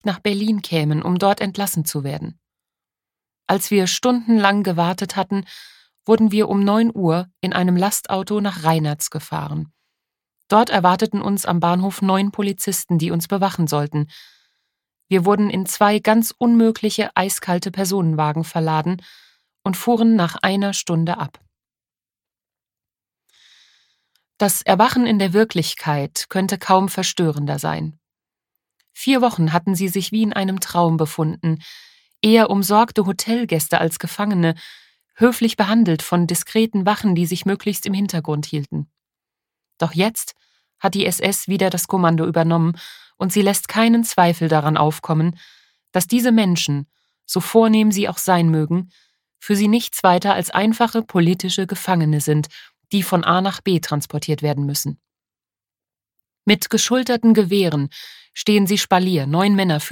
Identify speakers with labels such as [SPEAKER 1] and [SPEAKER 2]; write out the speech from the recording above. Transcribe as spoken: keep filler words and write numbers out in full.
[SPEAKER 1] nach Berlin kämen, um dort entlassen zu werden. Als wir stundenlang gewartet hatten, wurden wir um neun Uhr in einem Lastauto nach Reinerz gefahren. Dort erwarteten uns am Bahnhof neun Polizisten, die uns bewachen sollten. Wir wurden in zwei ganz unmögliche, eiskalte Personenwagen verladen und fuhren nach einer Stunde ab. Das Erwachen in der Wirklichkeit könnte kaum verstörender sein. Vier Wochen hatten sie sich wie in einem Traum befunden, eher umsorgte Hotelgäste als Gefangene, höflich behandelt von diskreten Wachen, die sich möglichst im Hintergrund hielten. Doch jetzt hat die S S wieder das Kommando übernommen und sie lässt keinen Zweifel daran aufkommen, dass diese Menschen, so vornehm sie auch sein mögen, für sie nichts weiter als einfache politische Gefangene sind, die von A nach B transportiert werden müssen. Mit geschulterten Gewehren stehen sie Spalier, neun Männer